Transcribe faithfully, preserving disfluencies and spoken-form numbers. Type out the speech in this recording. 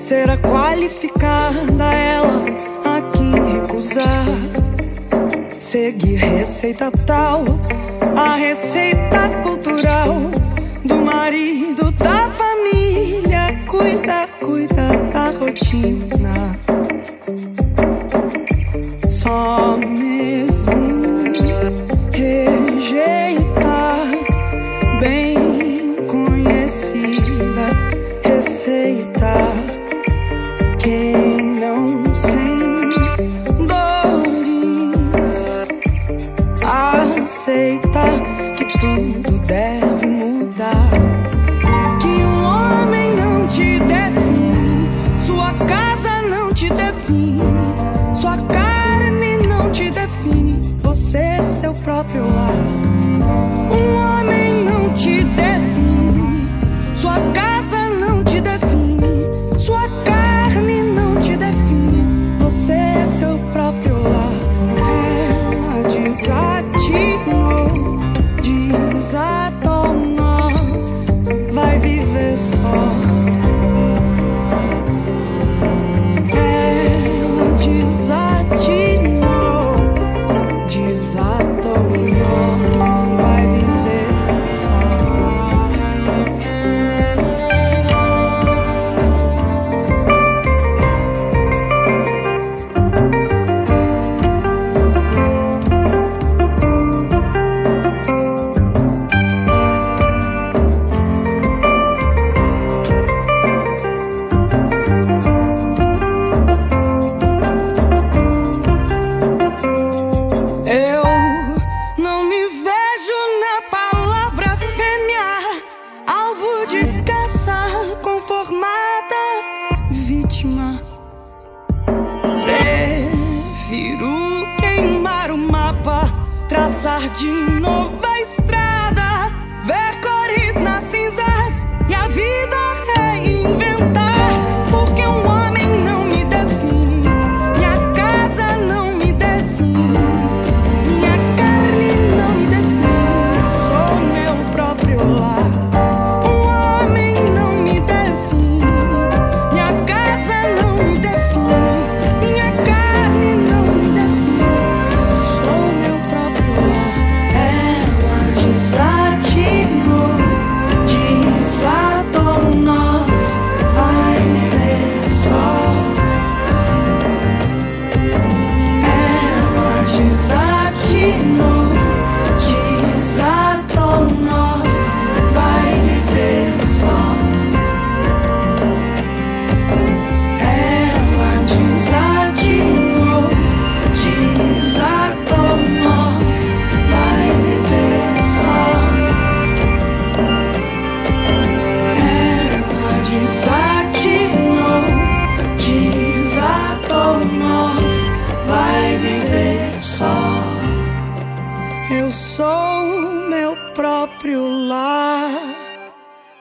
será qualificada ela a quem recusar seguir receita tal, a receita cultural do marido da família. Cuida, cuida da rotina, só mesmo rejeitar bem conhecida receita. Quem não sem dores aceita que tudo deve mudar, que um homem não te define, sua casa não te define, sua carne não te define, você é seu próprio lar. Um homem não te define, sua casa não te define, sua carne não te define, você é seu próprio lar. Ela desatinou, desatou nós, vai viver só. Ela desatinou, desatou nós, vai viver só. Eu não me vejo na palavra fêmea, alvo de caça, conformada, vítima. Prefiro queimar o mapa, traçar de novo